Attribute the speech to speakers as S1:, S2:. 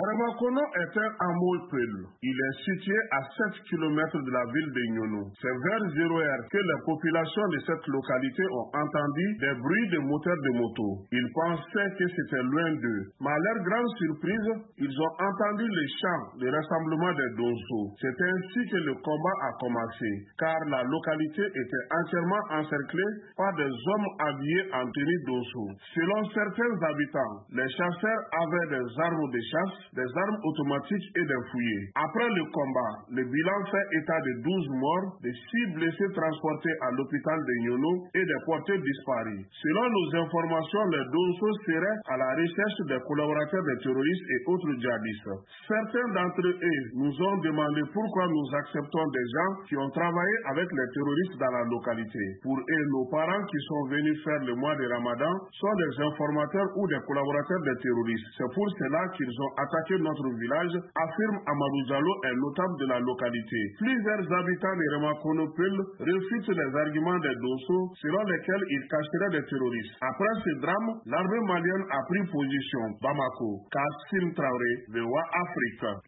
S1: Remakono est un hameau Peul. Il est situé à 7 km de la ville de Nyono. C'est vers 0h que les populations de cette localité ont entendu des bruits de moteurs de moto. Ils pensaient que c'était loin d'eux. Mais à leur grande surprise, ils ont entendu les chants de rassemblement des Donso. C'est ainsi que le combat a commencé, car la localité était entièrement encerclée par des hommes habillés en tenue Donso. Selon certains habitants, les chasseurs avaient des armes de chasse, des armes automatiques et des fouillés. Après le combat, le bilan fait état de 12 morts, de 6 blessés transportés à l'hôpital de Nyono et des portés disparus. Selon nos informations, les Donso seraient à la recherche des collaborateurs des terroristes et autres djihadistes. Certains d'entre eux nous ont demandé pourquoi nous acceptons des gens qui ont travaillé avec les terroristes dans la localité. Pour eux, nos parents qui sont venus faire le mois de Ramadan sont des informateurs ou des collaborateurs des terroristes. C'est pour cela qu'ils ont attaqué notre village, affirme Amadou Diallo, un notable de la localité. Plusieurs habitants de Remakono Peul refutent les arguments des Donso selon lesquels ils cacheraient des terroristes. Après ce drame, l'armée malienne a pris position. Bamako, Kassim Traoré, VOA Afrique.